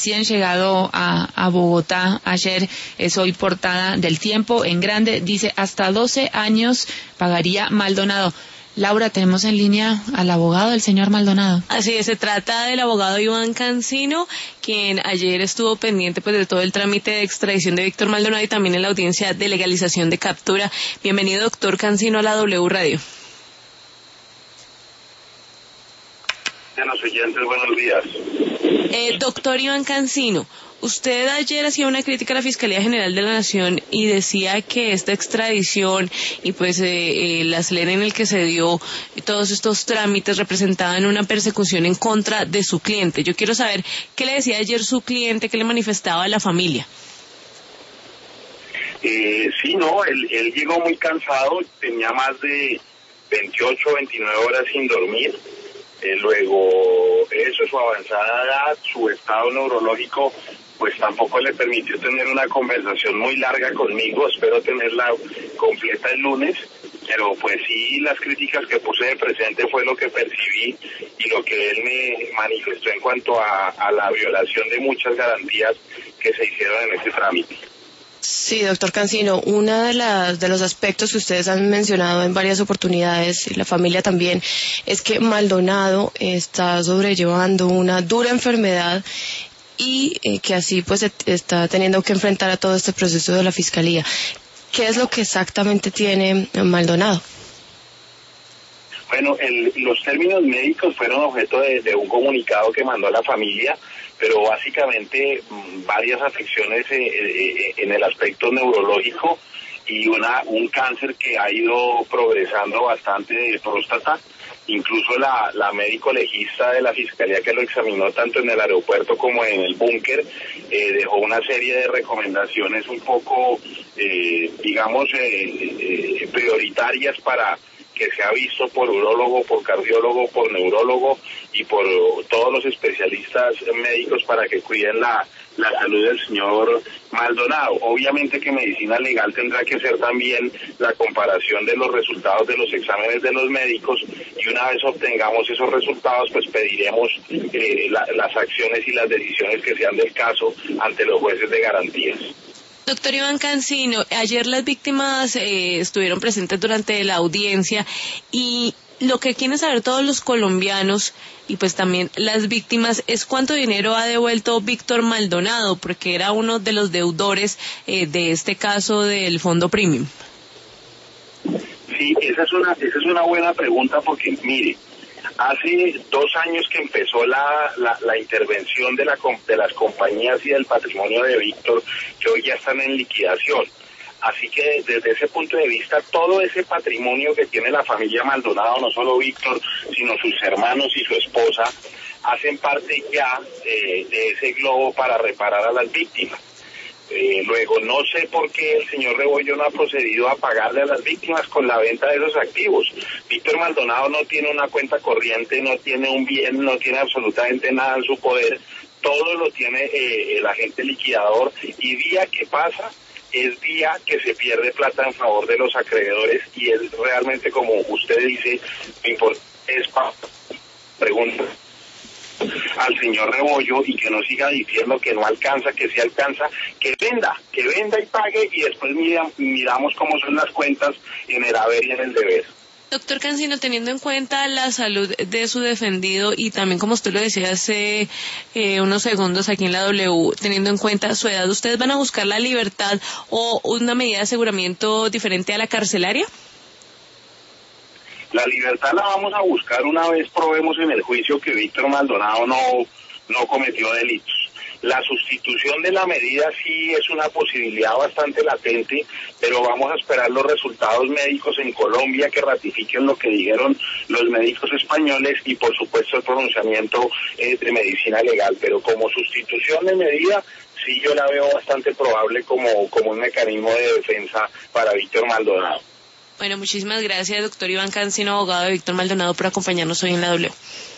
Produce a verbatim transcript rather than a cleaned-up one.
recién llegado a, a Bogotá ayer, es hoy portada del Tiempo en grande, dice hasta doce años pagaría Maldonado. Laura, tenemos en línea al abogado del señor Maldonado. Así es, se trata del abogado Iván Cancino, quien ayer estuvo pendiente pues de todo el trámite de extradición de Víctor Maldonado y también en la audiencia de legalización de captura. Bienvenido, doctor Cancino, a la W Radio. A los oyentes, buenos días. Eh, doctor Iván Cancino, usted ayer hacía una crítica a la Fiscalía General de la Nación y decía que esta extradición y pues eh, el acelere en el que se dio todos estos trámites representaban una persecución en contra de su cliente. Yo quiero saber qué le decía ayer su cliente, qué le manifestaba a la familia. Eh, sí, no, él, él llegó muy cansado, tenía más de veintiocho, veintinueve horas sin dormir. Eh, luego, eso, su avanzada edad, su estado neurológico, pues tampoco le permitió tener una conversación muy larga conmigo. Espero tenerla completa el lunes, pero pues sí, las críticas que puse de presente fue lo que percibí y lo que él me manifestó en cuanto a, a la violación de muchas garantías que se hicieron en este trámite. Sí, doctor Cancino, uno de, las, de los aspectos que ustedes han mencionado en varias oportunidades, y la familia también, es que Maldonado está sobrellevando una dura enfermedad y eh, que así pues está teniendo que enfrentar a todo este proceso de la Fiscalía. ¿Qué es lo que exactamente tiene Maldonado? Bueno, el, los términos médicos fueron objeto de, de un comunicado que mandó a la familia, pero básicamente mmm, varias afecciones eh, eh, en el aspecto neurológico y una un cáncer que ha ido progresando bastante de próstata. Incluso la, la médico legista de la Fiscalía que lo examinó tanto en el aeropuerto como en el búnker eh, dejó una serie de recomendaciones un poco, eh, digamos, eh, eh, prioritarias para que se ha visto por urólogo, por cardiólogo, por neurólogo y por todos los especialistas médicos para que cuiden la, la salud del señor Maldonado. Obviamente que medicina legal tendrá que ser también la comparación de los resultados de los exámenes de los médicos y una vez obtengamos esos resultados pues pediremos eh, la, las acciones y las decisiones que sean del caso ante los jueces de garantías. Doctor Iván Cancino, ayer las víctimas eh, estuvieron presentes durante la audiencia y lo que quieren saber todos los colombianos y pues también las víctimas es cuánto dinero ha devuelto Víctor Maldonado, porque era uno de los deudores eh, de este caso del Fondo Premium. Sí, esa es una, esa es una buena pregunta porque, mire, hace dos años que empezó la, la, la intervención de, la, de las compañías y del patrimonio de Víctor, que hoy ya están en liquidación. Así que desde ese punto de vista, todo ese patrimonio que tiene la familia Maldonado, no solo Víctor, sino sus hermanos y su esposa, hacen parte ya eh, de ese globo para reparar a las víctimas. Eh, luego, no sé por qué el señor Rebollo no ha procedido a pagarle a las víctimas con la venta de esos activos. Víctor Maldonado no tiene una cuenta corriente, no tiene un bien, no tiene absolutamente nada en su poder. Todo lo tiene eh, el agente liquidador y día que pasa es día que se pierde plata en favor de los acreedores y es realmente, como usted dice, importante es para preguntar al señor Rebollo y que no siga diciendo que no alcanza, que sí alcanza, que venda, que venda y pague y después mira, miramos cómo son las cuentas en el haber y en el deber. Doctor Cancino, teniendo en cuenta la salud de su defendido y también como usted lo decía hace eh, unos segundos aquí en la W, teniendo en cuenta su edad, ¿ustedes van a buscar la libertad o una medida de aseguramiento diferente a la carcelaria? La libertad la vamos a buscar una vez probemos en el juicio que Víctor Maldonado no, no cometió delitos. La sustitución de la medida sí es una posibilidad bastante latente, pero vamos a esperar los resultados médicos en Colombia que ratifiquen lo que dijeron los médicos españoles y por supuesto el pronunciamiento eh, de medicina legal. Pero como sustitución de medida, sí yo la veo bastante probable como, como un mecanismo de defensa para Víctor Maldonado. Bueno, muchísimas gracias, doctor Iván Cancino, abogado de Víctor Maldonado, por acompañarnos hoy en la W.